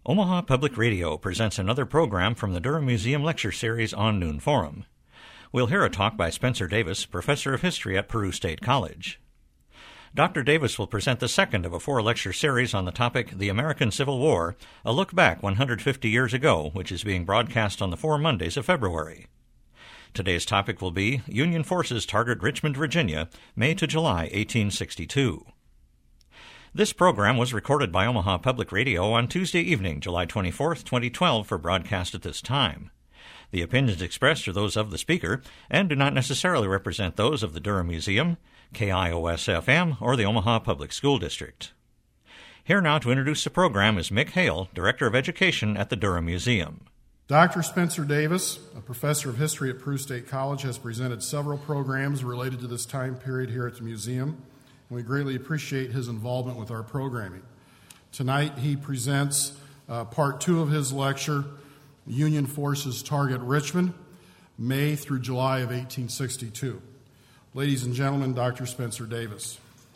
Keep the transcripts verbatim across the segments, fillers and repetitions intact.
Omaha Public Radio presents another program from the Durham Museum Lecture Series on Noon Forum. We'll hear a talk by Spencer Davis, Professor of History at Peru State College. Doctor Davis will present the second of a four-lecture series on the topic The American Civil War, a look back one hundred fifty years ago, which is being broadcast on the four Mondays of February. Today's topic will be Union Forces Target Richmond, Virginia, May to July eighteen sixty-two. This program was recorded by Omaha Public Radio on Tuesday evening, July twenty-fourth, twenty twelve, for broadcast at this time. The opinions expressed are those of the speaker and do not necessarily represent those of the Durham Museum, K I O S F M, or the Omaha Public School District. Here now to introduce the program is Mick Hale, Director of Education at the Durham Museum. Doctor Spencer Davis, a professor of history at Peru State College, has presented several programs related to this time period here at the museum. We greatly appreciate his involvement with our programming. Tonight he presents uh, part two of his lecture, Union Forces Target Richmond, May through July of eighteen sixty-two. Ladies and gentlemen, Doctor Spencer Davis.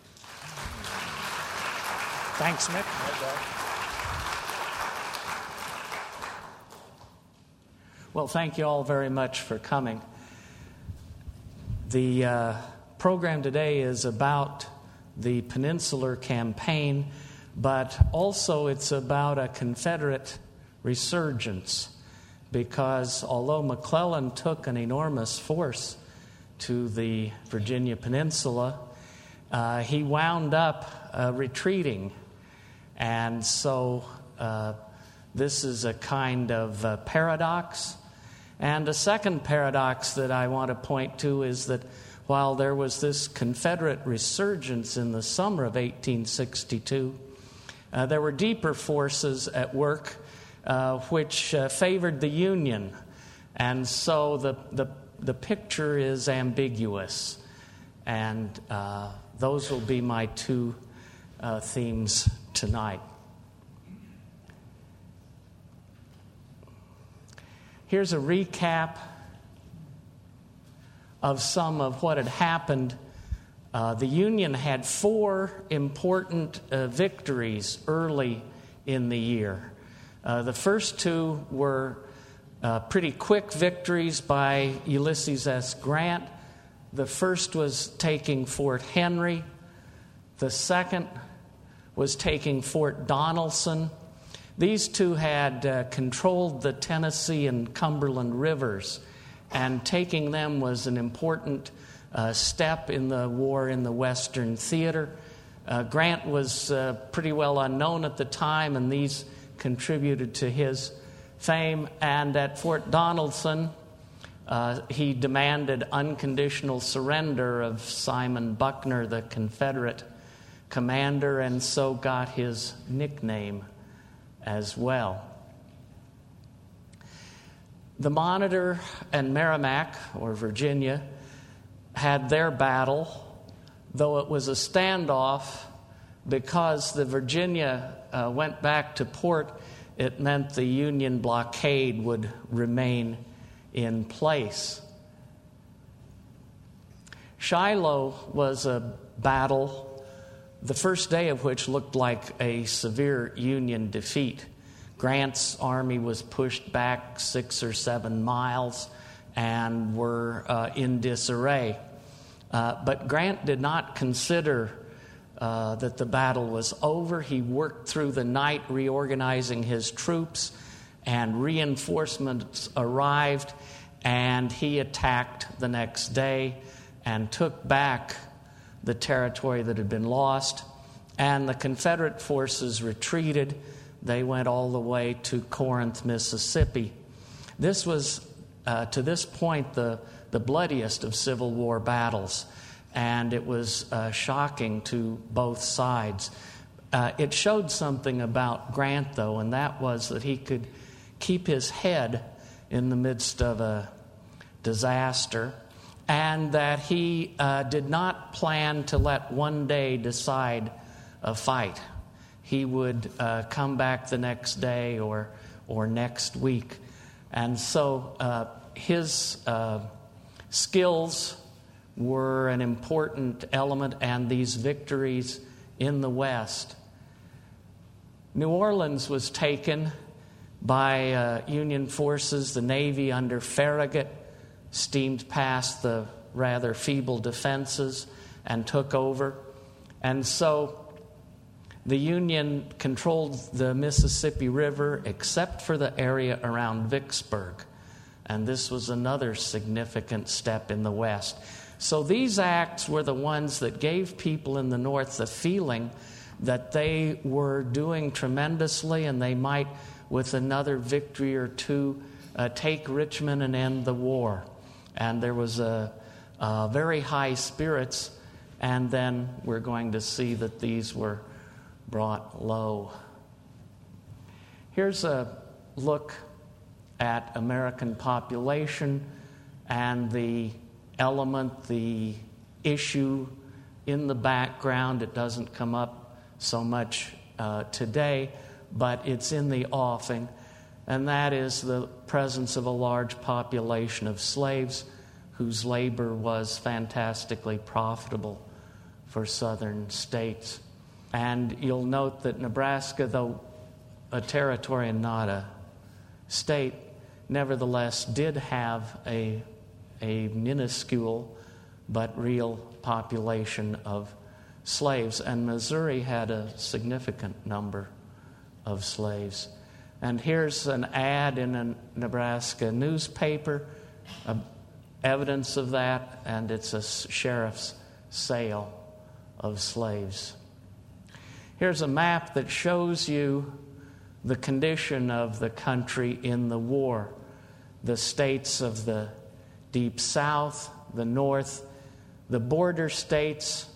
Thanks, Mick. Well, thank you all very much for coming. The uh, program today is about the Peninsular Campaign, but also it's about a Confederate resurgence, because although McClellan took an enormous force to the Virginia Peninsula, uh, he wound up uh, retreating. And so uh, this is a kind of uh, paradox. And a second paradox that I want to point to is that while there was this Confederate resurgence in the summer of eighteen sixty-two, uh, there were deeper forces at work uh, which uh, favored the Union. And so the, the, the picture is ambiguous. And uh, those will be my two uh, themes tonight. Here's a recap of some of what had happened. Uh, the Union had four important uh, victories early in the year. Uh, the first two were uh, pretty quick victories by Ulysses S. Grant. The first was taking Fort Henry. The second was taking Fort Donelson. These two had uh, controlled the Tennessee and Cumberland rivers, and taking them was an important uh, step in the war in the Western theater. Uh, Grant was uh, pretty well unknown at the time, and these contributed to his fame. And at Fort Donelson, uh, he demanded unconditional surrender of Simon Buckner, the Confederate commander, and so got his nickname as well. The Monitor and Merrimack, or Virginia, had their battle, though it was a standoff. Because the Virginia uh, went back to port, it meant the Union blockade would remain in place. Shiloh was a battle, the first day of which looked like a severe Union defeat. Grant's army was pushed back six or seven miles and were uh, in disarray. Uh, but Grant did not consider uh, that the battle was over. He worked through the night reorganizing his troops, and reinforcements arrived, and he attacked the next day and took back the territory that had been lost. And the Confederate forces retreated. They went all the way to Corinth, Mississippi. This was, uh, to this point, the, the bloodiest of Civil War battles, and it was uh, shocking to both sides. Uh, it showed something about Grant, though, and that was that he could keep his head in the midst of a disaster, and that he uh, did not plan to let one day decide a fight. He would uh, come back the next day or or next week. And so uh, his uh, skills were an important element, and these victories in the West New Orleans was taken by uh, Union forces. The Navy under Farragut steamed past the rather feeble defenses and took over. And so the Union controlled the Mississippi River except for the area around Vicksburg. And this was another significant step in the West. So these acts were the ones that gave people in the North the feeling that they were doing tremendously, and they might, with another victory or two, uh, take Richmond and end the war. And there was a, a very high spirits, and then we're going to see that these were brought low. Here's a look at American population and the element, the issue in the background. It doesn't come up so much uh, today, but it's in the offing, and that is the presence of a large population of slaves whose labor was fantastically profitable for southern states. And you'll note that Nebraska, though a territory and not a state, nevertheless did have a, a minuscule but real population of slaves. And Missouri had a significant number of slaves. And here's an ad in a Nebraska newspaper, uh, evidence of that, and it's a sheriff's sale of slaves. Here's a map that shows you the condition of the country in the war. The states of the Deep South, the North, the border states,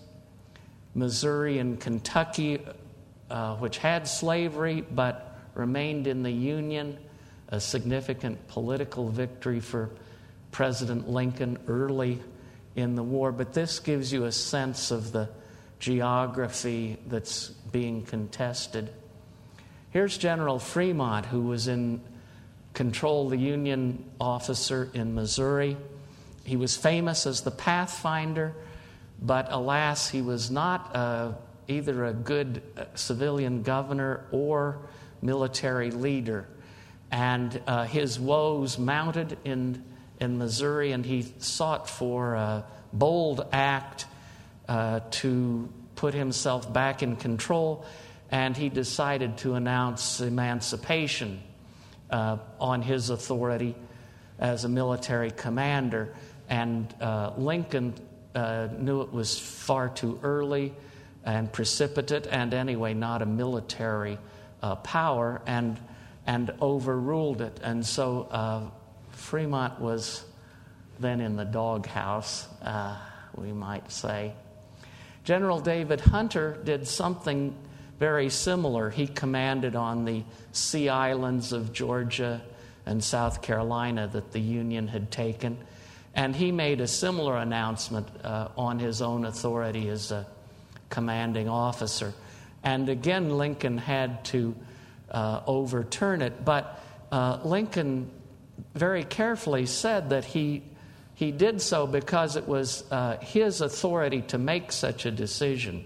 Missouri and Kentucky, uh, which had slavery but remained in the Union, a significant political victory for President Lincoln early in the war. But this gives you a sense of the geography that's being contested. Here's General Fremont, who was in control, the Union officer in Missouri. He was famous as the Pathfinder, but alas, he was not uh, either a good civilian governor or military leader. And uh, his woes mounted in, in Missouri, and he sought for a bold act uh, to put himself back in control, and he decided to announce emancipation uh, on his authority as a military commander. And uh, Lincoln uh, knew it was far too early and precipitate, and anyway, not a military uh, power, and and overruled it. And so uh, Fremont was then in the doghouse, uh, we might say. General David Hunter did something very similar. He commanded on the Sea Islands of Georgia and South Carolina that the Union had taken. And he made a similar announcement uh, on his own authority as a commanding officer. And again, Lincoln had to uh, overturn it. But uh, Lincoln very carefully said that he he did so because it was uh, his authority to make such a decision.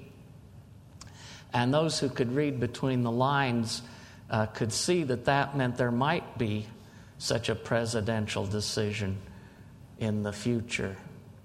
And those who could read between the lines uh, could see that that meant there might be such a presidential decision in the future.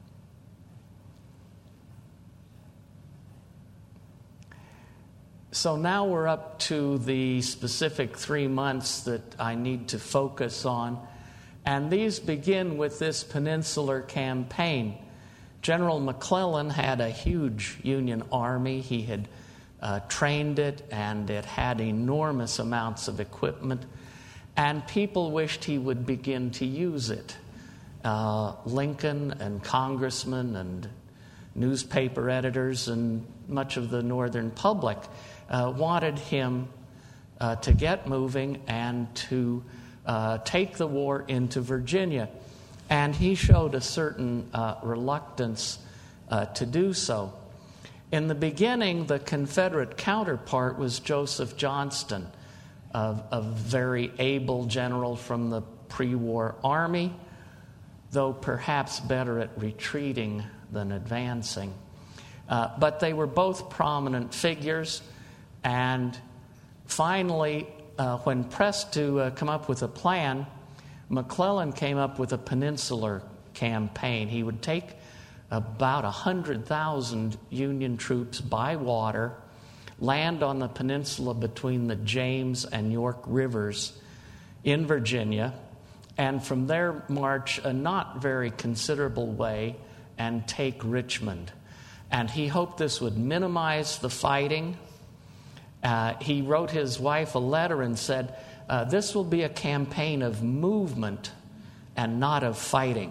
So now we're up to the specific three months that I need to focus on. And these begin with this Peninsular Campaign. General McClellan had a huge Union army. He had uh, trained it, and it had enormous amounts of equipment. And people wished he would begin to use it. Uh, Lincoln and congressmen and newspaper editors and much of the northern public uh, wanted him uh, to get moving and to uh, take the war into Virginia. And he showed a certain uh, reluctance uh, to do so. In the beginning, the Confederate counterpart was Joseph Johnston, a, a very able general from the pre-war army, though perhaps better at retreating than advancing. Uh, but they were both prominent figures, and Finally, uh, when pressed to uh, come up with a plan, McClellan came up with a peninsular campaign. He would take about one hundred thousand Union troops by water, land on the peninsula between the James and York Rivers in Virginia, and from there march a not very considerable way and take Richmond. And he hoped this would minimize the fighting. Uh, he wrote his wife a letter and said, uh, this will be a campaign of movement and not of fighting.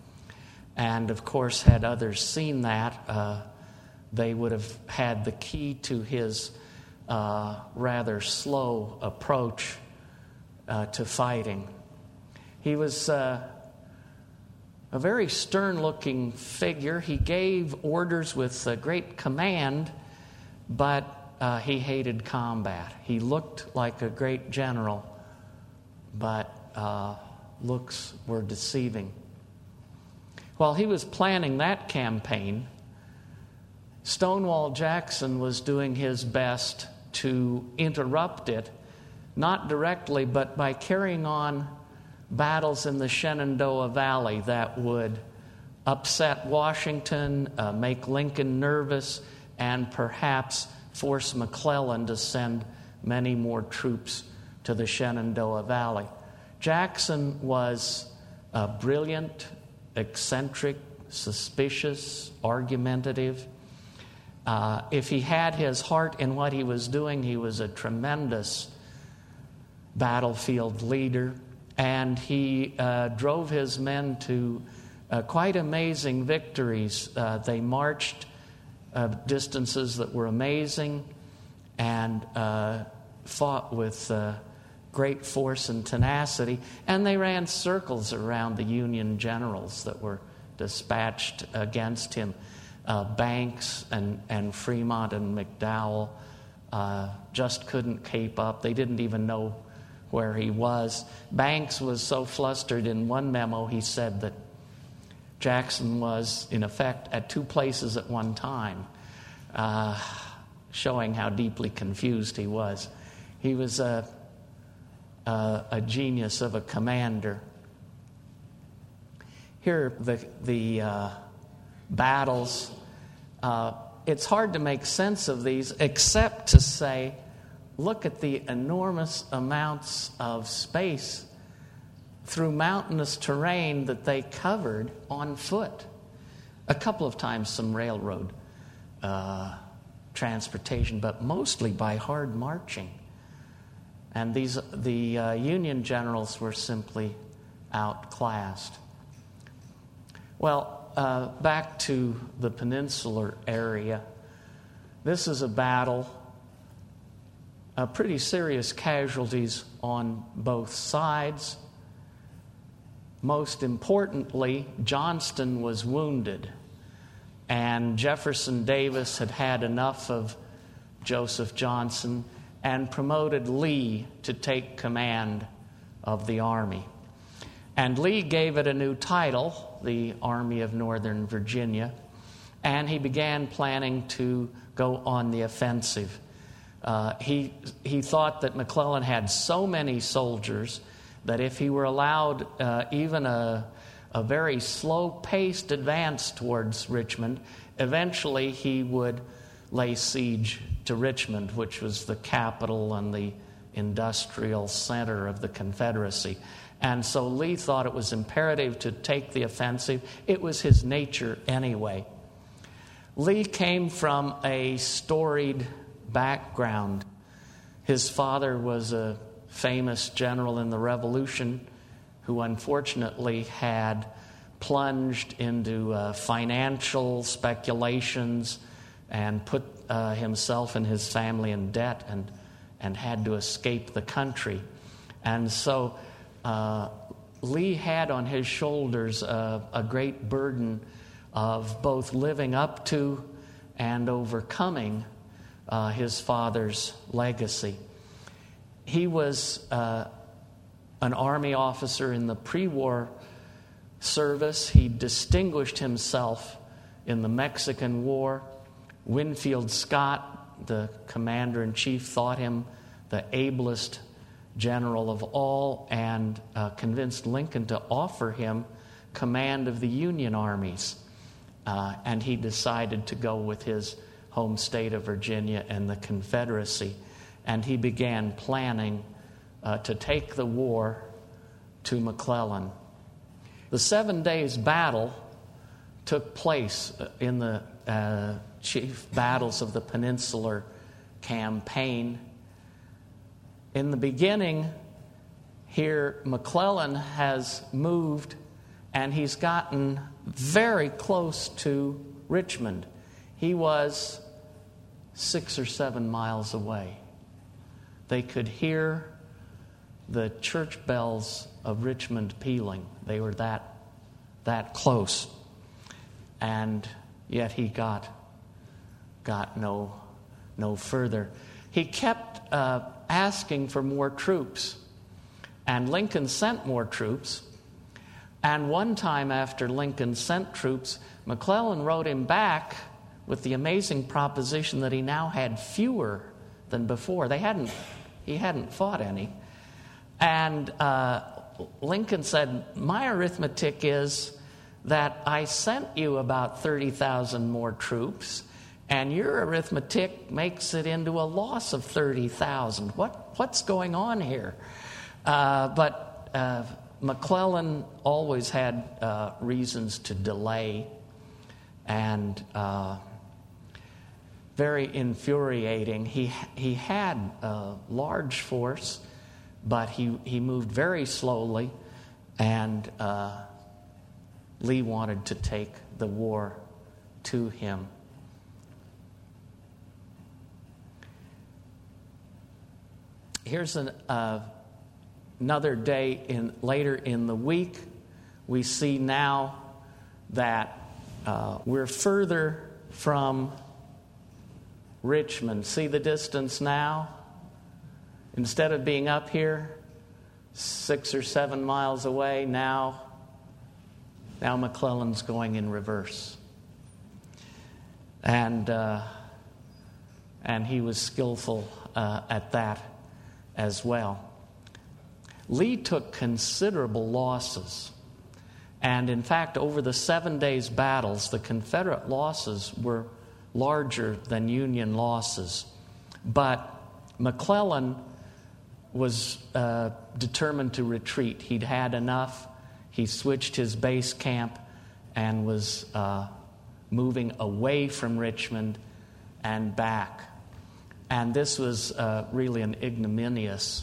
And of course, had others seen that, uh, they would have had the key to his uh, rather slow approach uh, to fighting. He was uh, a very stern-looking figure. He gave orders with uh, great command, but uh, he hated combat. He looked like a great general, but uh, looks were deceiving. While he was planning that campaign, Stonewall Jackson was doing his best to interrupt it, not directly, but by carrying on battles in the Shenandoah Valley that would upset Washington, uh, make Lincoln nervous, and perhaps force McClellan to send many more troops to the Shenandoah Valley. Jackson was uh, brilliant, eccentric, suspicious, argumentative. Uh, if he had his heart in what he was doing, he was a tremendous battlefield leader. And he uh, drove his men to uh, quite amazing victories. Uh, they marched uh, distances that were amazing and uh, fought with uh, great force and tenacity. And they ran circles around the Union generals that were dispatched against him. Uh, Banks and, and Fremont and McDowell uh, just couldn't keep up. They didn't even know where he was. Banks was so flustered in one memo, he said that Jackson was, in effect, at two places at one time, uh, showing how deeply confused he was. He was a, a, a genius of a commander. Here are the, the uh, battles. Uh, it's hard to make sense of these, except to say, look at the enormous amounts of space through mountainous terrain that they covered on foot. A couple of times some railroad uh, transportation, but mostly by hard marching. And these the uh, Union generals were simply outclassed. Well, uh, back to the peninsular area. This is a battle. Uh, pretty serious casualties on both sides. Most importantly, Johnston was wounded, and Jefferson Davis had had enough of Joseph Johnson and promoted Lee to take command of the army. And Lee gave it a new title, the Army of Northern Virginia, and he began planning to go on the offensive. Uh, he he thought that McClellan had so many soldiers that if he were allowed uh, even a, a very slow-paced advance towards Richmond, eventually he would lay siege to Richmond, which was the capital and the industrial center of the Confederacy. And so Lee thought it was imperative to take the offensive. It was his nature anyway. Lee came from a storied background. His father was a famous general in the Revolution who unfortunately had plunged into uh, financial speculations and put uh, himself and his family in debt and, and had to escape the country. And so uh, Lee had on his shoulders uh, a great burden of both living up to and overcoming Uh, his father's legacy. He was uh, an Army officer in the pre-war service. He distinguished himself in the Mexican War. Winfield Scott, the commander-in-chief, thought him the ablest general of all, and uh, convinced Lincoln to offer him command of the Union armies. Uh, and he decided to go with his home state of Virginia and the Confederacy. And he began planning uh, to take the war to McClellan. The Seven Days Battle took place in the uh, chief battles of the Peninsular Campaign. In the beginning, here McClellan has moved and he's gotten very close to Richmond. He was six or seven miles away. They could hear the church bells of Richmond pealing. They were that, that close. And yet he got, got no, no further. He kept uh, asking for more troops. And Lincoln sent more troops. And one time after Lincoln sent troops, McClellan wrote him back with the amazing proposition that he now had fewer than before. They hadn't, he hadn't fought any. And uh, Lincoln said, my arithmetic is that I sent you about thirty thousand more troops, and your arithmetic makes it into a loss of thirty thousand. What, what's going on here? Uh, but uh, McClellan always had uh, reasons to delay, and uh, very infuriating. He he had a large force, but he, he moved very slowly, and uh, Lee wanted to take the war to him. Here's an, uh, another day in later in the week. We see now that uh, we're further from Richmond. See the distance now? Instead of being up here, six or seven miles away, now, now McClellan's going in reverse. And, uh, and he was skillful uh, at that as well. Lee took considerable losses. And in fact, over the seven days battles, the Confederate losses were larger than Union losses. But McClellan was uh, determined to retreat. He'd had enough. He switched his base camp and was uh, moving away from Richmond and back. And this was uh, really an ignominious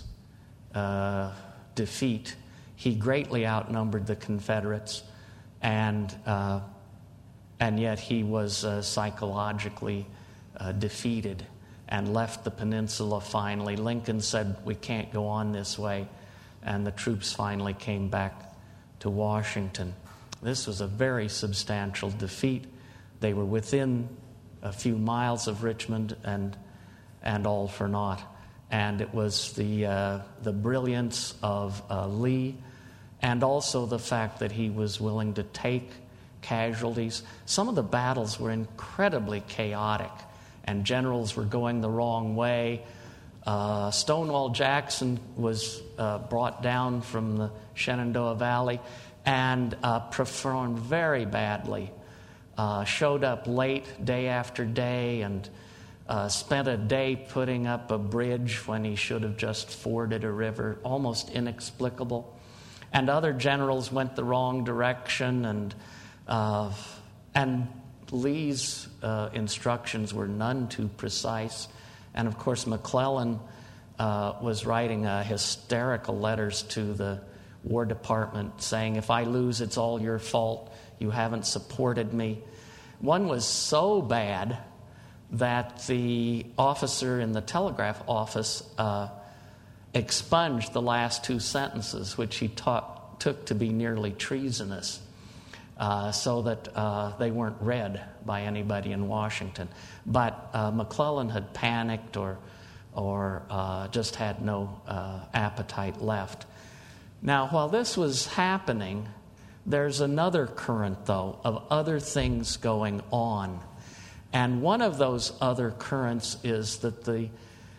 uh, defeat. He greatly outnumbered the Confederates, and uh, and yet he was uh, psychologically uh, defeated and left the peninsula finally. Lincoln said, we can't go on this way, and the troops finally came back to Washington. This was a very substantial defeat. They were within a few miles of Richmond, and and all for naught. And it was the uh, the brilliance of uh, Lee, and also the fact that he was willing to take casualties. Some of the battles were incredibly chaotic, and generals were going the wrong way. Uh, Stonewall Jackson was uh, brought down from the Shenandoah Valley and uh, performed very badly. Uh, showed up late day after day and uh, spent a day putting up a bridge when he should have just forded a river. Almost inexplicable. And other generals went the wrong direction, and uh, and Lee's uh, instructions were none too precise. And of course, McClellan uh, was writing uh, hysterical letters to the War Department saying, if I lose, it's all your fault. You haven't supported me. One was so bad that the officer in the telegraph office uh, expunged the last two sentences, which he taught, took to be nearly treasonous, uh, so that uh, they weren't read by anybody in Washington. But uh, McClellan had panicked or, or uh, just had no uh, appetite left. Now, while this was happening, there's another current, though, of other things going on. And one of those other currents is that the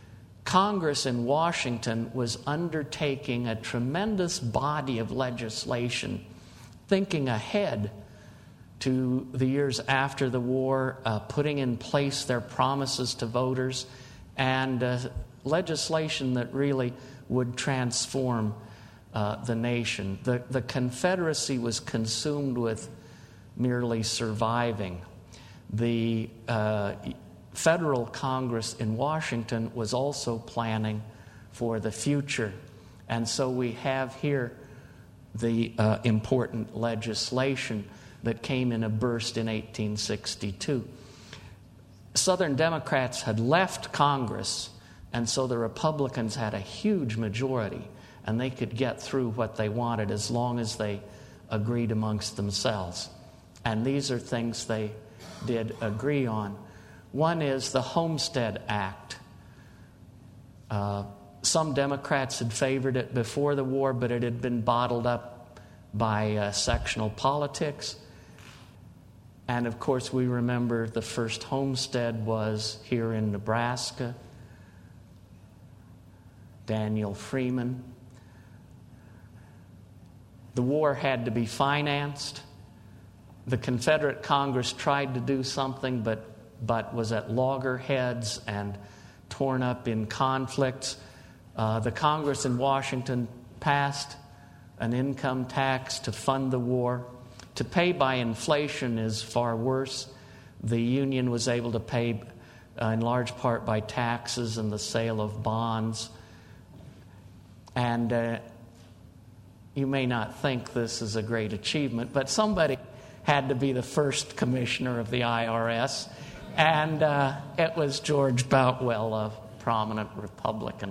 Congress in Washington was undertaking a tremendous body of legislation, thinking ahead to the years after the war, uh, putting in place their promises to voters, and uh, legislation that really would transform uh, the nation. The, the Confederacy was consumed with merely surviving. The uh, Federal Congress in Washington was also planning for the future. And so we have here the uh, important legislation that came in a burst in eighteen sixty-two. Southern Democrats had left Congress, and so the Republicans had a huge majority, and they could get through what they wanted as long as they agreed amongst themselves. And these are things they did agree on. One is the Homestead Act. Uh, some Democrats had favored it before the war, but it had been bottled up by uh, sectional politics. And of course, we remember the first homestead was here in Nebraska. Daniel Freeman. The war had to be financed. The Confederate Congress tried to do something, but, but was at loggerheads and torn up in conflicts. Uh, the Congress in Washington passed an income tax to fund the war. To pay by inflation is far worse. The Union was able to pay uh, in large part by taxes and the sale of bonds. And uh, you may not think this is a great achievement, but somebody had to be the first commissioner of the I R S, and uh, it was George Boutwell, a prominent Republican.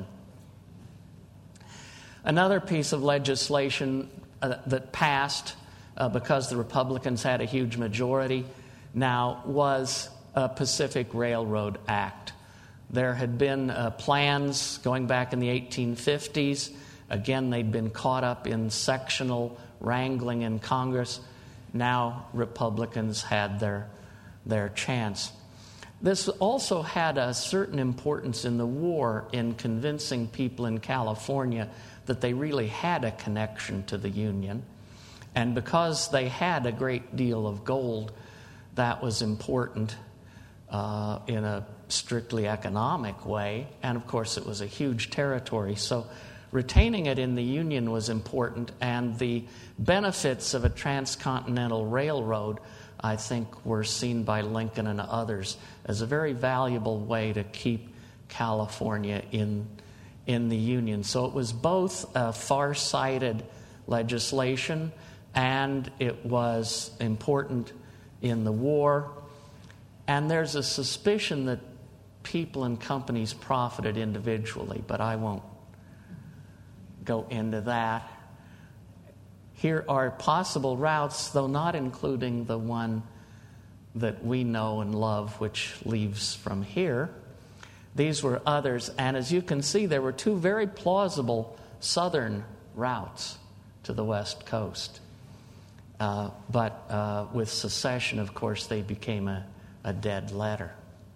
Another piece of legislation uh, that passed uh, because the Republicans had a huge majority now was a Pacific Railroad Act. There had been uh, plans going back in the eighteen fifties. Again, they'd been caught up in sectional wrangling in Congress. Now Republicans had their, their chance. This also had a certain importance in the war in convincing people in California that they really had a connection to the Union. And because they had a great deal of gold, that was important uh, in a strictly economic way. And of course, it was a huge territory. So retaining it in the Union was important, and the benefits of a transcontinental railroad, I think, were seen by Lincoln and others as a very valuable way to keep California in, in the Union. So it was both a far-sighted legislation, and it was important in the war. And there's a suspicion that people and companies profited individually, but I won't go into that. Here are possible routes, though not including the one that we know and love, which leaves from here. These were others, and as you can see, there were two very plausible southern routes to the West Coast. Uh, but uh, with secession, of course, they became a, a dead letter.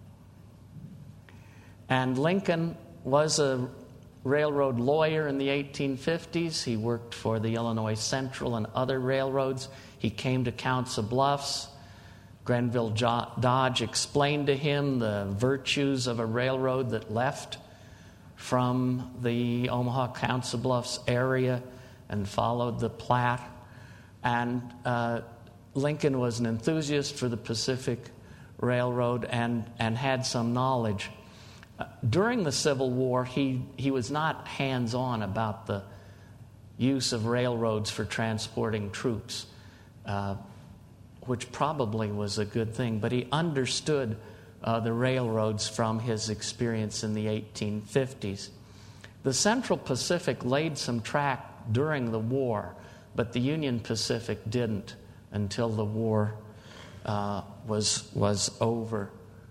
And Lincoln was a railroad lawyer in the eighteen fifties. He worked for the Illinois Central and other railroads. He came to Council Bluffs. Grenville Dodge explained to him the virtues of a railroad that left from the Omaha Council Bluffs area and followed the Platte. And uh, Lincoln was an enthusiast for the Pacific Railroad and, and had some knowledge. During the Civil War, he, he was not hands-on about the use of railroads for transporting troops, uh, which probably was a good thing, but he understood uh, the railroads from his experience in the eighteen fifties. The Central Pacific laid some track during the war, but the Union Pacific didn't until the war uh, was, was over.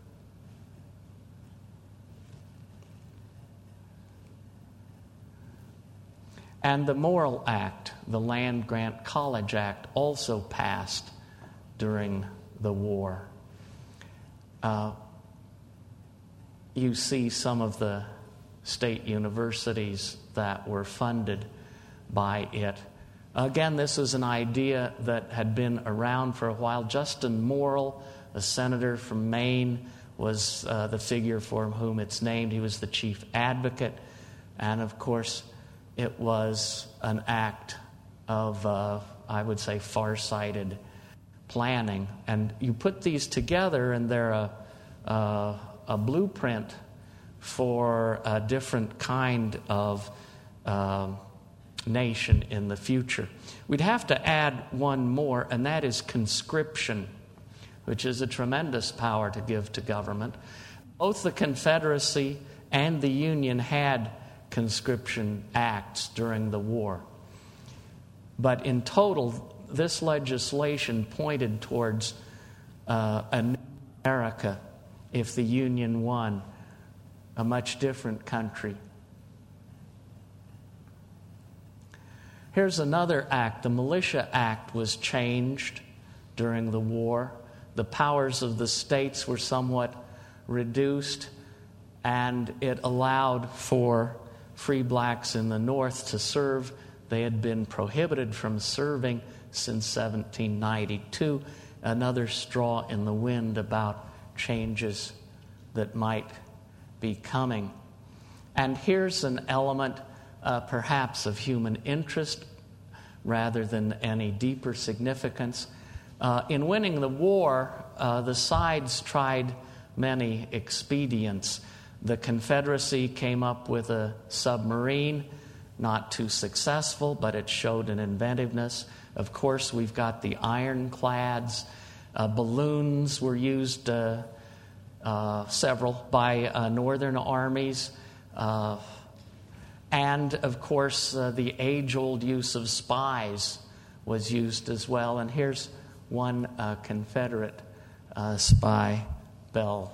And the Morrill Act, the Land Grant College Act, also passed during the war. Uh, you see some of the state universities that were funded by it. Again, this is an idea that had been around for a while. Justin Morrill, a senator from Maine, was uh, the figure for whom it's named. He was the chief advocate. And of course, it was an act of, uh, I would say, far-sighted planning. And you put these together, and they're a, a, a blueprint for a different kind of uh, nation in the future. We'd have to add one more, and that is conscription, which is a tremendous power to give to government. Both the Confederacy and the Union had conscription acts during the war. But in total, this legislation pointed towards uh, a new America if the Union won, a much different country. Here's another act. The Militia Act was changed during the war. The powers of the states were somewhat reduced, and it allowed for free blacks in the North to serve. They had been prohibited from serving since seventeen ninety-two. Another straw in the wind about changes that might be coming. And here's an element uh, perhaps of human interest rather than any deeper significance. Uh, in winning the war, uh, the sides tried many expedients. The Confederacy came up with a submarine, not too successful, but it showed an inventiveness. Of course, we've got the ironclads. Uh, balloons were used, uh, uh, several, by uh, northern armies. Uh, and, of course, uh, the age-old use of spies was used as well. And here's one uh, Confederate uh, spy, Belle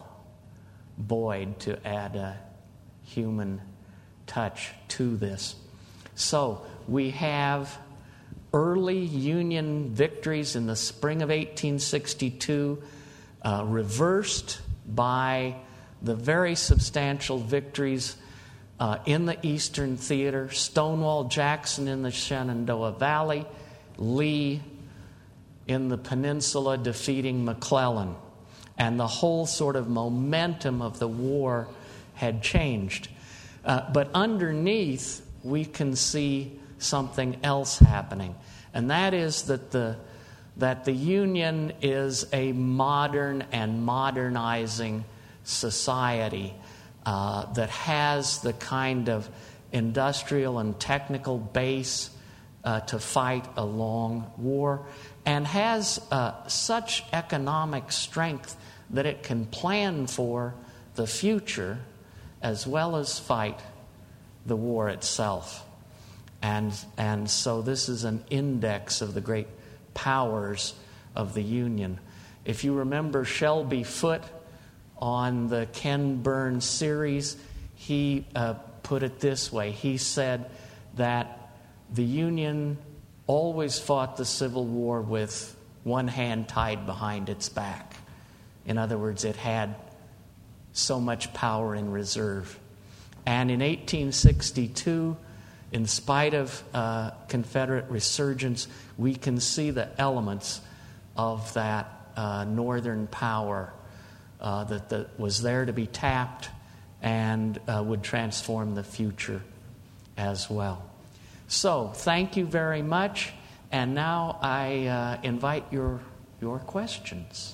Boyd, to add a human touch to this. So we have early Union victories in the spring of eighteen sixty-two, uh, reversed by the very substantial victories uh, in the Eastern Theater, Stonewall Jackson in the Shenandoah Valley, Lee in the Peninsula defeating McClellan. And the whole sort of momentum of the war had changed. Uh, but underneath, we can see something else happening. And that is that the, that the Union is a modern and modernizing society uh, that has the kind of industrial and technical base uh, to fight a long war, and has uh, such economic strength that it can plan for the future as well as fight the war itself. And, and so this is an index of the great powers of the Union. If you remember Shelby Foote on the Ken Burns series, he uh, put it this way. He said that the Union always fought the Civil War with one hand tied behind its back. In other words, it had so much power in reserve. And in eighteen sixty-two, in spite of uh, Confederate resurgence, we can see the elements of that uh, northern power uh, that, that was there to be tapped and uh, would transform the future as well. So, thank you very much. And now I uh, invite your, your questions.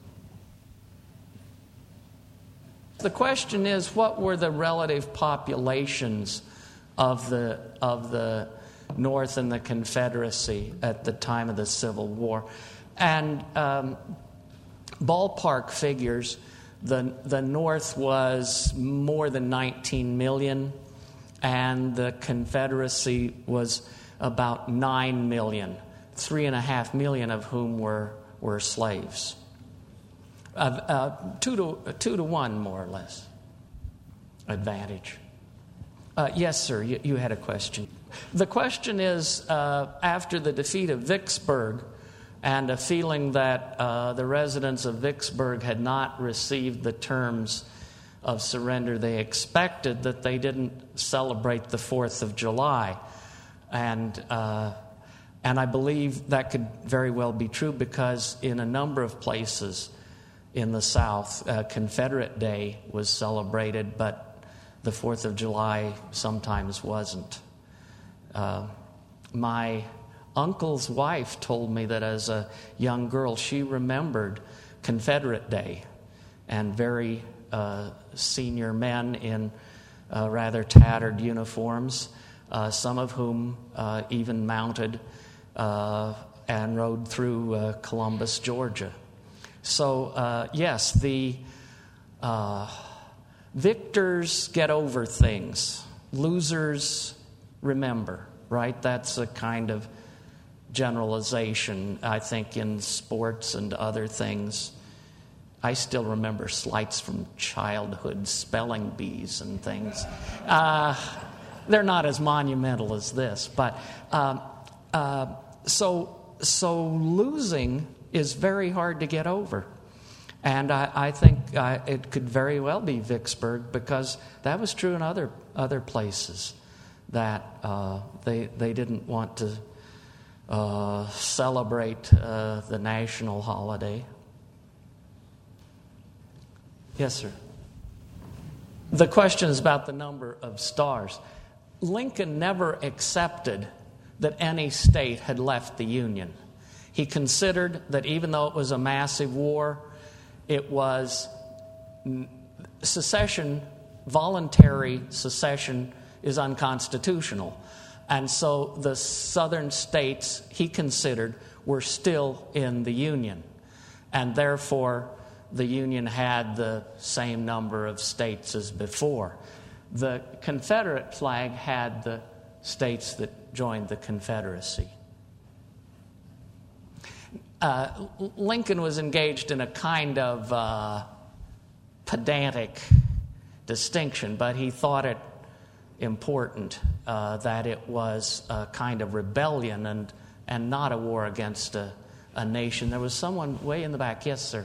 The question is, what were the relative populations of the of the North and the Confederacy at the time of the Civil War? And um, ballpark figures, the the North was more than nineteen million, and the Confederacy was about nine million, three and a half million of whom were were slaves. Uh, uh, two to uh, two to one, more or less, advantage. Uh, yes, sir. You, you had a question. The question is, uh, after the defeat of Vicksburg, and a feeling that uh, the residents of Vicksburg had not received the terms of surrender, they expected that they didn't celebrate the fourth of July. And uh, and I believe that could very well be true, because in a number of places in the South, uh, Confederate Day was celebrated, but the fourth of July sometimes wasn't. Uh, my uncle's wife told me that as a young girl, she remembered Confederate Day, and very uh, senior men in uh, rather tattered uniforms, uh, some of whom uh, even mounted uh, and rode through uh, Columbus, Georgia. So, uh, yes, the uh, victors get over things. Losers remember, right? That's a kind of generalization, I think, in sports and other things. I still remember slights from childhood, spelling bees and things. Uh, they're not as monumental as this, but uh, uh, so so losing is very hard to get over. And I, I think uh, it could very well be Vicksburg, because that was true in other other places, that uh, they they didn't want to uh, celebrate uh, the national holiday. Yes, sir. The question is about the number of stars. Lincoln never accepted that any state had left the Union. He considered that even though it was a massive war, it was secession, voluntary secession is unconstitutional. And so the southern states, he considered, were still in the Union. And therefore, the Union had the same number of states as before. The Confederate flag had the states that joined the Confederacy. Uh, Lincoln was engaged in a kind of uh, pedantic distinction, but he thought it important uh, that it was a kind of rebellion and, and not a war against a, a nation. There was someone way in the back. Yes, sir.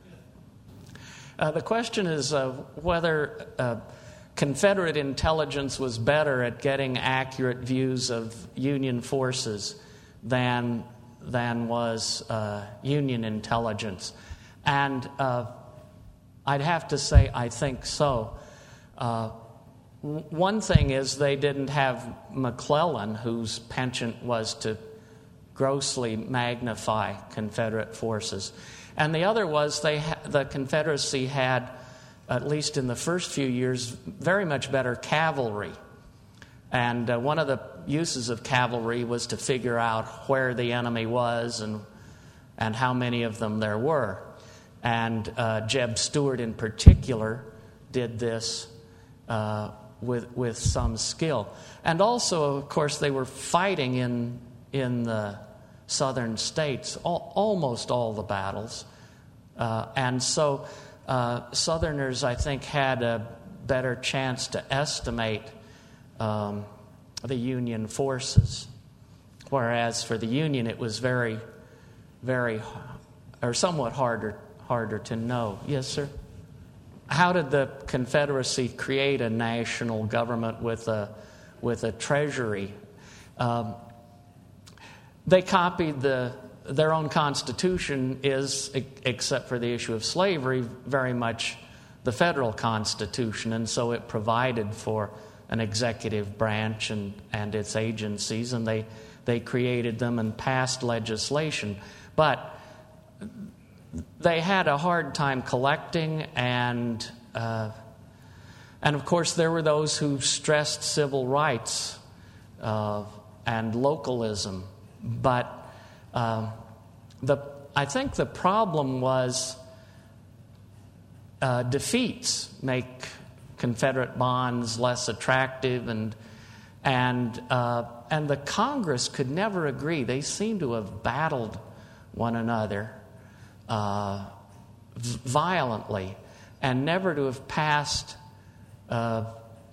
Uh, the question is uh, whether uh, Confederate intelligence was better at getting accurate views of Union forces than than was uh, Union intelligence. And uh, I'd have to say I think so. Uh, w- one thing is they didn't have McClellan, whose penchant was to grossly magnify Confederate forces. And the other was they ha- the Confederacy had, at least in the first few years, very much better cavalry. And uh, one of the uses of cavalry was to figure out where the enemy was and and how many of them there were. And uh, Jeb Stuart in particular did this uh, with with some skill. And also, of course, they were fighting in in the southern states, all, almost all the battles. Uh, and so uh, Southerners, I think, had a better chance to estimate um, the Union forces. Whereas for the Union, it was very, very, or somewhat harder, harder to know. Yes, sir? How did the Confederacy create a national government with a, with a treasury? Um, They copied the their own constitution is, except for the issue of slavery, very much the federal constitution, and so it provided for an executive branch and, and its agencies, and they they created them and passed legislation. But they had a hard time collecting, and uh, and of course there were those who stressed civil rights uh, and localism. But uh, the I think the problem was uh, defeats make Confederate bonds less attractive, and and uh, and the Congress could never agree. They seem to have battled one another uh, violently, and never to have passed uh,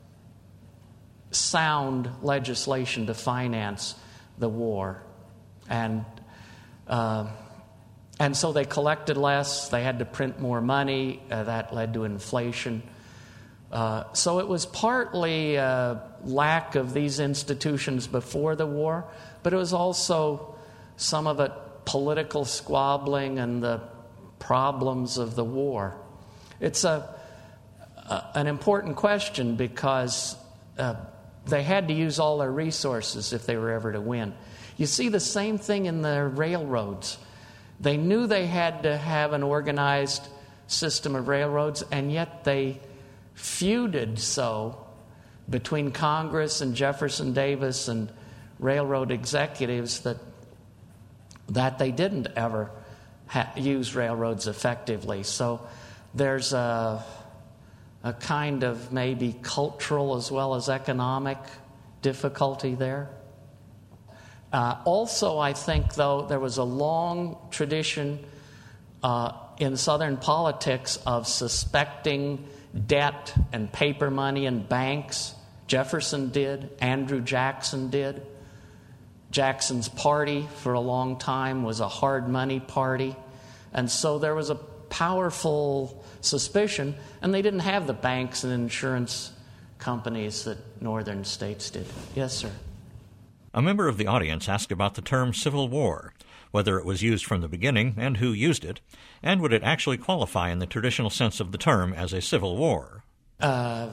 sound legislation to finance the war. And uh, and so they collected less. They had to print more money. Uh, that led to inflation. Uh, so it was partly a lack of these institutions before the war, but it was also some of it political squabbling and the problems of the war. It's a, a an important question because uh, they had to use all their resources if they were ever to win. You see the same thing in the railroads. They knew they had to have an organized system of railroads, and yet they feuded so between Congress and Jefferson Davis and railroad executives that that they didn't ever ha- use railroads effectively. So there's a, a kind of maybe cultural as well as economic difficulty there. Uh, also, I think, though, there was a long tradition uh, in Southern politics of suspecting debt and paper money and banks. Jefferson did. Andrew Jackson did. Jackson's party for a long time was a hard money party. And so there was a powerful suspicion, and they didn't have the banks and insurance companies that northern states did. Yes, sir. A member of the audience asked about the term Civil War, whether it was used from the beginning and who used it, and would it actually qualify in the traditional sense of the term as a civil war? Uh,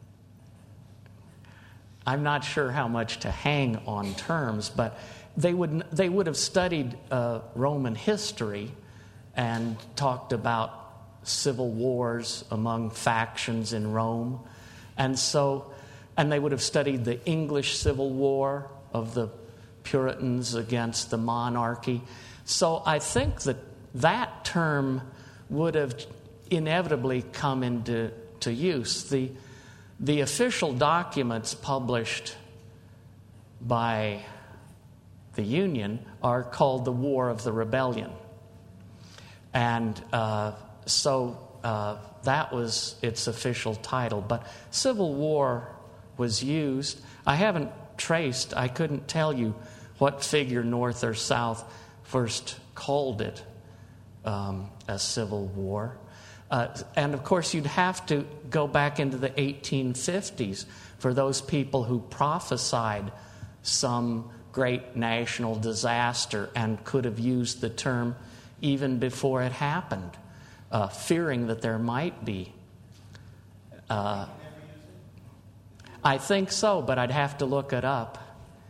I'm not sure how much to hang on terms, but they would they would have studied uh, Roman history and talked about civil wars among factions in Rome, and so and they would have studied the English Civil War of the Puritans against the monarchy. So I think that that term would have inevitably come into to use. The, the official documents published by the Union are called the War of the Rebellion. And uh, so uh, that was its official title. But Civil War was used. I haven't traced, I couldn't tell you what figure, North or South, first called it um, a civil war. Uh, and of course, you'd have to go back into the eighteen fifties for those people who prophesied some great national disaster and could have used the term even before it happened, uh, fearing that there might be. Uh, I think so, but I'd have to look it up.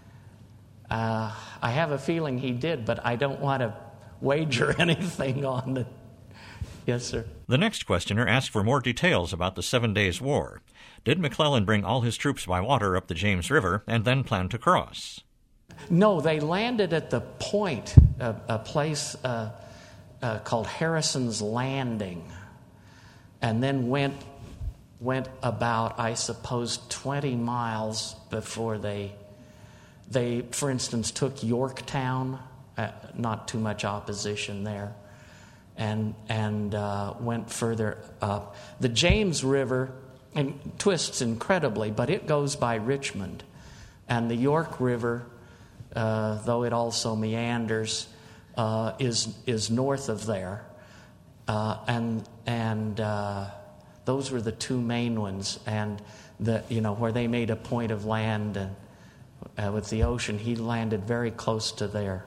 Uh, I have a feeling he did, but I don't want to wager anything on it. Yes, sir. The next questioner asked for more details about the Seven Days War. Did McClellan bring all his troops by water up the James River and then plan to cross? No, they landed at the point, a, a place uh, uh, called Harrison's Landing, and then went went about, I suppose, twenty miles before they, they, for instance, took Yorktown, uh, not too much opposition there, and and uh, went further up. The James River and twists incredibly, but it goes by Richmond, and the York River, uh, though it also meanders, uh, is is north of there, uh, and and. Uh, Those were the two main ones, and the you know where they made a point of land and uh, with the ocean, he landed very close to there.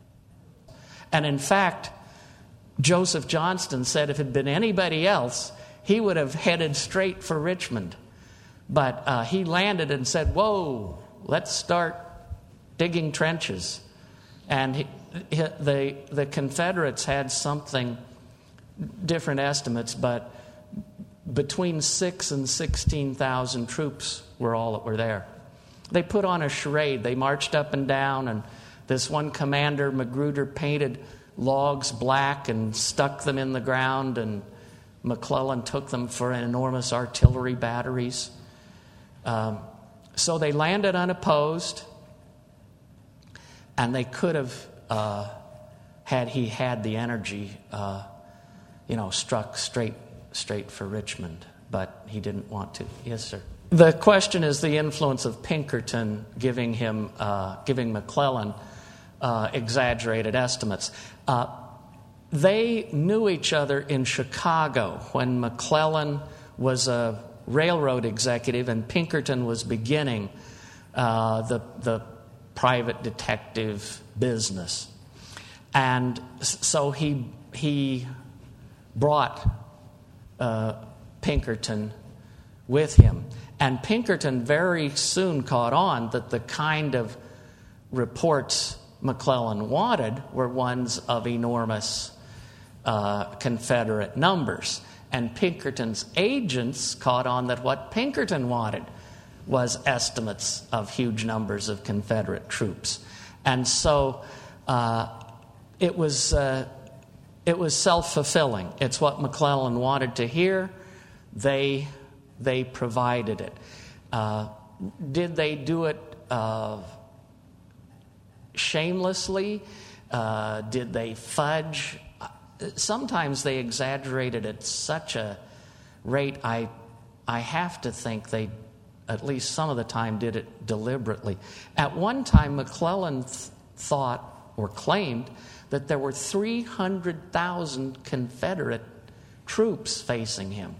And in fact, Joseph Johnston said if it had been anybody else, he would have headed straight for Richmond. But uh, he landed and said, "Whoa, let's start digging trenches." And he, he, the the Confederates had something different estimates, but between six and sixteen thousand troops were all that were there. They put on a charade. They marched up and down, and this one commander, Magruder, painted logs black and stuck them in the ground, and McClellan took them for enormous artillery batteries. Um, so they landed unopposed, and they could have, uh, had he had the energy, uh, you know, struck straight straight for Richmond, but he didn't want to. Yes, sir. The question is the influence of Pinkerton giving him, uh, giving McClellan uh, exaggerated estimates. Uh, they knew each other in Chicago when McClellan was a railroad executive, and Pinkerton was beginning uh, the the private detective business. And so he he brought uh, Pinkerton with him. And Pinkerton very soon caught on that the kind of reports McClellan wanted were ones of enormous uh, Confederate numbers. And Pinkerton's agents caught on that what Pinkerton wanted was estimates of huge numbers of Confederate troops. And so uh, it was uh, it was self-fulfilling. It's what McClellan wanted to hear. They they provided it. Uh, did they do it uh, shamelessly? Uh, did they fudge? Sometimes they exaggerated at such a rate, I I have to think they, at least some of the time, did it deliberately. At one time, McClellan th- thought or claimed that there were three hundred thousand Confederate troops facing him,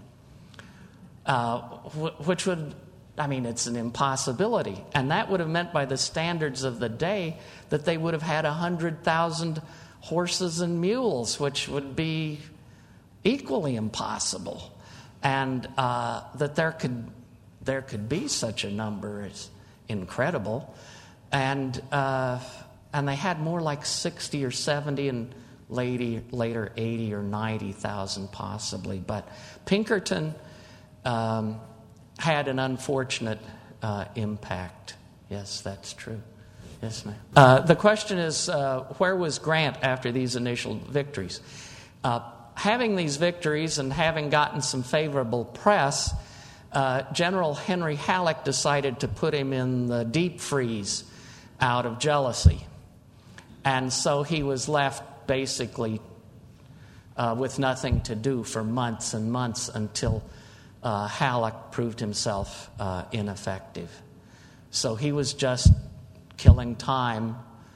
uh, wh- which would, I mean, it's an impossibility. And that would have meant by the standards of the day that they would have had one hundred thousand horses and mules, which would be equally impossible. And uh, that there could there could be such a number is incredible. And uh, and they had more like sixty or seventy, and later, later eighty or ninety thousand possibly. But Pinkerton um, had an unfortunate uh, impact. Yes, that's true. Yes, ma'am. Uh, the question is, uh, where was Grant after these initial victories? Uh, having these victories and having gotten some favorable press, uh, General Henry Halleck decided to put him in the deep freeze out of jealousy. And so he was left basically uh, with nothing to do for months and months until uh, Halleck proved himself uh, ineffective. So he was just killing time.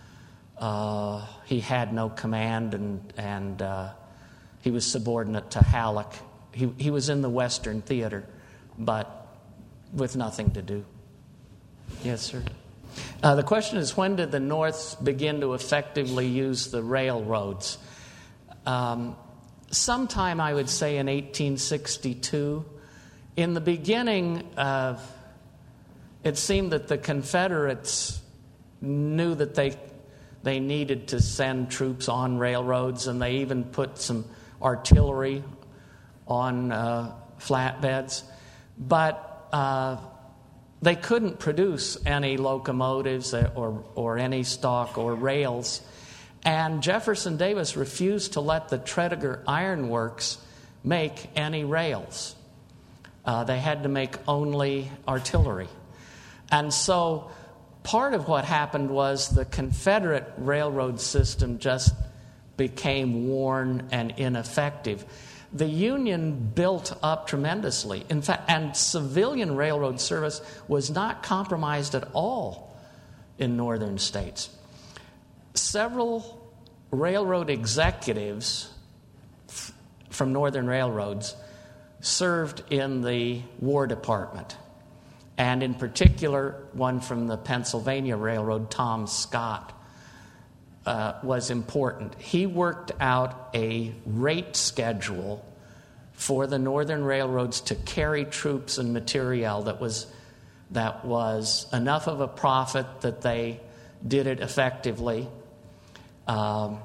Uh, he had no command, and and uh, he was subordinate to Halleck. He he was in the Western Theater, but with nothing to do. Yes, sir. Uh, the question is, when did the North begin to effectively use the railroads? Um, sometime, I would say, in eighteen sixty-two. In the beginning, uh, it seemed that the Confederates knew that they they needed to send troops on railroads, and they even put some artillery on uh, flatbeds. But uh, they couldn't produce any locomotives or, or any stock or rails. And Jefferson Davis refused to let the Tredegar Iron Works make any rails. Uh, they had to make only artillery. And so part of what happened was the Confederate railroad system just became worn and ineffective. The Union built up tremendously. In fact, and civilian railroad service was not compromised at all in northern states. Several railroad executives f- from northern railroads served in the War Department. And in particular, one from the Pennsylvania Railroad, Tom Scott, uh, was important. He worked out a rate schedule for the northern railroads to carry troops and material that was that was enough of a profit that they did it effectively. Um,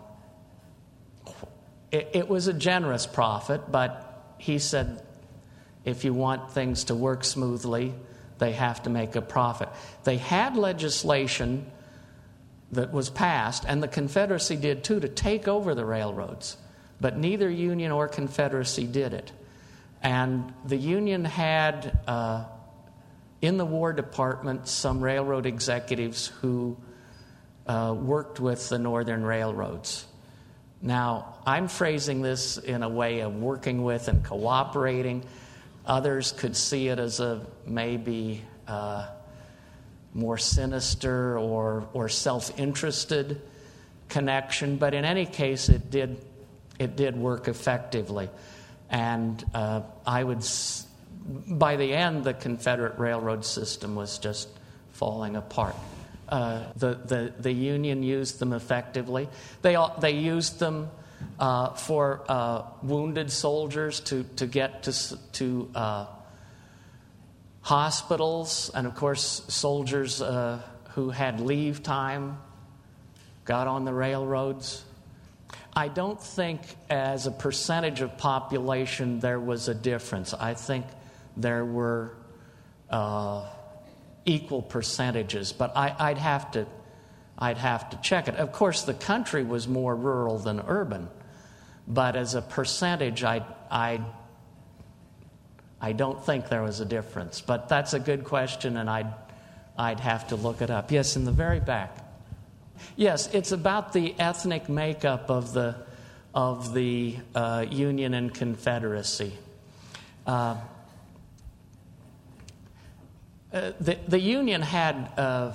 it, it was a generous profit, but he said, if you want things to work smoothly, they have to make a profit. They had legislation that was passed, and the Confederacy did too, to take over the railroads. But neither Union or Confederacy did it. And the Union had, uh, in the War Department, some railroad executives who uh, worked with the northern railroads. Now, I'm phrasing this in a way of working with and cooperating. Others could see it as a maybe uh, more sinister or or self-interested connection, but in any case, it did it did work effectively. And uh, I would s- by the end, the Confederate railroad system was just falling apart. Uh, the, the, the Union used them effectively. They, they used them uh, for uh, wounded soldiers to, to get to, to uh, hospitals, and of course soldiers uh, who had leave time got on the railroads. I don't think as a percentage of population there was a difference. I think there were uh, equal percentages, but I, I'd have to I'd have to check it. Of course, the country was more rural than urban, but as a percentage, I I I don't think there was a difference. But that's a good question, and I'd I'd have to look it up. Yes, in the very back. Yes, it's about the ethnic makeup of the of the uh, Union and Confederacy. Uh, uh, the the Union had uh,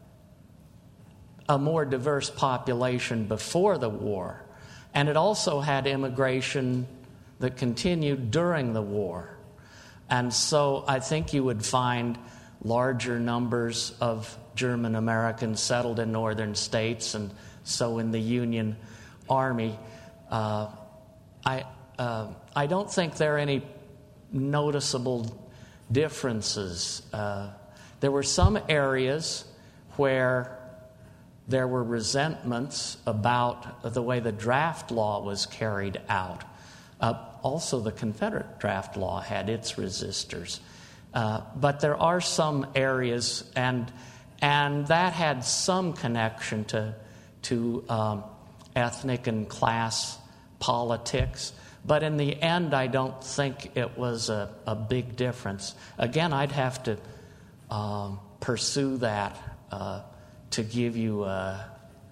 a more diverse population before the war, and it also had immigration that continued during the war, and so I think you would find larger numbers of German Americans settled in northern states, and so in the Union Army. Uh, I uh, I don't think there are any noticeable differences. Uh, there were some areas where there were resentments about the way the draft law was carried out. Uh, also, the Confederate draft law had its resistors. Uh, but there are some areas, and and that had some connection to to um, ethnic and class politics. But in the end, I don't think it was a, a big difference. Again, I'd have to um, pursue that uh, to give you a,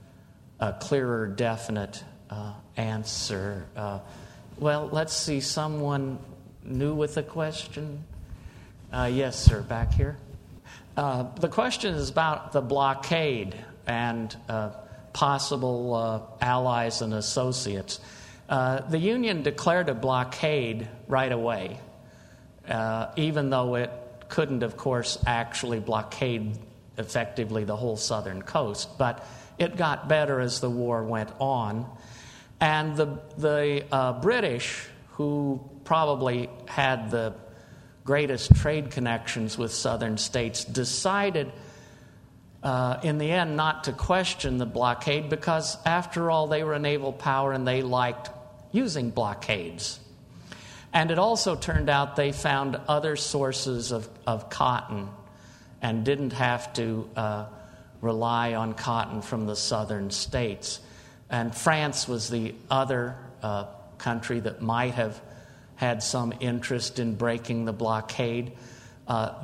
a clearer, definite uh, answer. Uh, well, let's see, someone new with a question? Uh, yes, sir, back here. Uh, the question is about the blockade and uh, possible uh, allies and associates. Uh, the Union declared a blockade right away, uh, even though it couldn't, of course, actually blockade effectively the whole southern coast. But it got better as the war went on. And the, the uh, British, who probably had the greatest trade connections with southern states, decided uh, in the end not to question the blockade, because after all, they were a naval power and they liked using blockades. And it also turned out they found other sources of, of cotton and didn't have to uh, rely on cotton from the southern states. And France was the other uh, country that might have had some interest in breaking the blockade. Uh,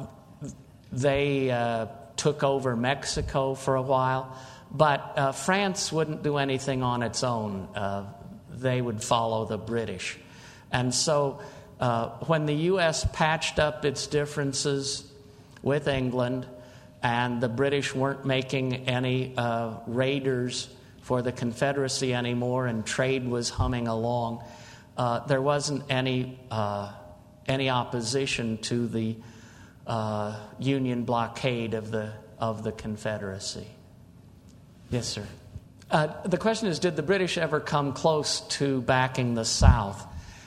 they uh, took over Mexico for a while, but uh, France wouldn't do anything on its own. Uh, they would follow the British. And so uh, when the U S patched up its differences with England, and the British weren't making any uh, raiders for the Confederacy anymore, and trade was humming along, Uh, there wasn't any uh, any opposition to the uh, Union blockade of the of the Confederacy. Yes, sir. Uh, the question is, did the British ever come close to backing the South?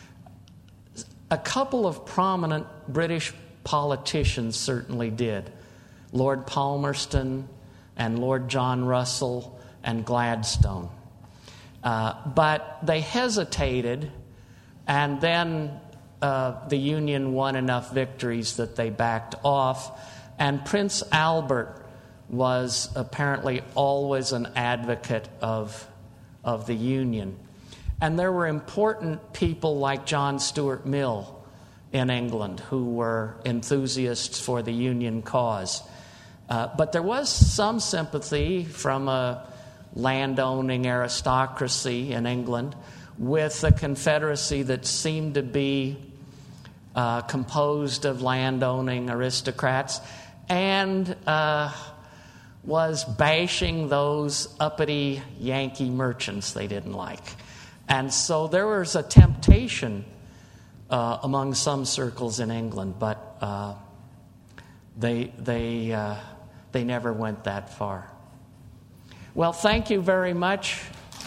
A couple of prominent British politicians certainly did. Lord Palmerston and Lord John Russell and Gladstone. Uh, but they hesitated. And then uh, the Union won enough victories that they backed off. And Prince Albert was apparently always an advocate of, of the Union. And there were important people like John Stuart Mill in England who were enthusiasts for the Union cause. Uh, but there was some sympathy from a landowning aristocracy in England with a Confederacy that seemed to be uh, composed of landowning aristocrats and uh, was bashing those uppity Yankee merchants they didn't like. And so there was a temptation uh, among some circles in England, but uh, they they uh, they never went that far. Well, thank you very much.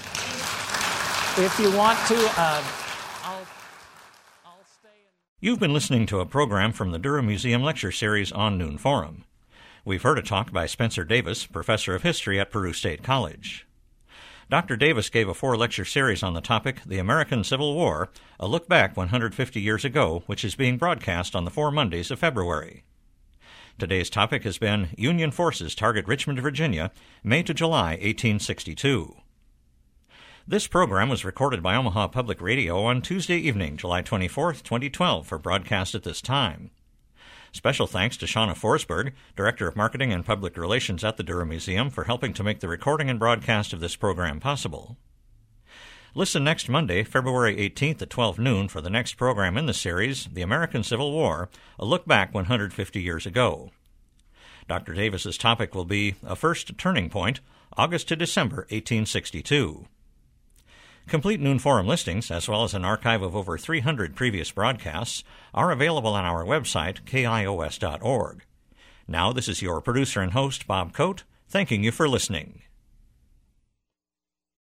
If you want to, uh, I'll, I'll stay. In... You've been listening to a program from the Durham Museum Lecture Series on Noon Forum. We've heard a talk by Spencer Davis, professor of history at Peru State College. Doctor Davis gave a four-lecture series on the topic, The American Civil War, a look back one hundred fifty years ago, which is being broadcast on the four Mondays of February. Today's topic has been Union Forces Target Richmond, Virginia, May to July eighteen sixty-two. This program was recorded by Omaha Public Radio on Tuesday evening, July twenty-fourth, twenty twelve, for broadcast at this time. Special thanks to Shauna Forsberg, Director of Marketing and Public Relations at the Durham Museum, for helping to make the recording and broadcast of this program possible. Listen next Monday, February eighteenth at twelve noon for the next program in the series, The American Civil War, a look back one hundred fifty years ago. Doctor Davis's topic will be A First Turning Point, August to December eighteen sixty-two. Complete Noon Forum listings, as well as an archive of over three hundred previous broadcasts, are available on our website, K I O S dot org. Now, this is your producer and host, Bob Coate, thanking you for listening.